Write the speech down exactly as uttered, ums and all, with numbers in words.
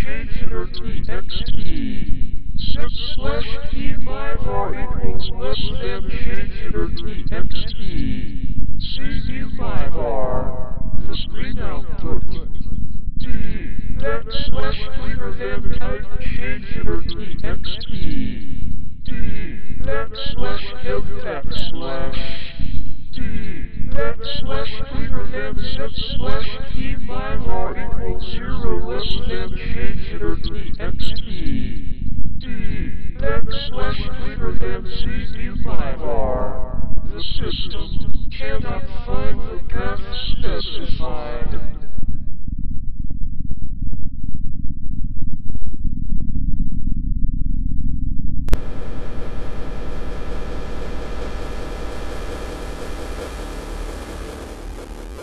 shader txt. Set slash p myvar equals less than shader txt. Cview myvar. The screen output. D backslash greater than type shader txt. D backslash head backslash. D backslash greater than set slash p myvar equals zero less than shader txt. D backslash greater than cview myvar. The system cannot find the path specified.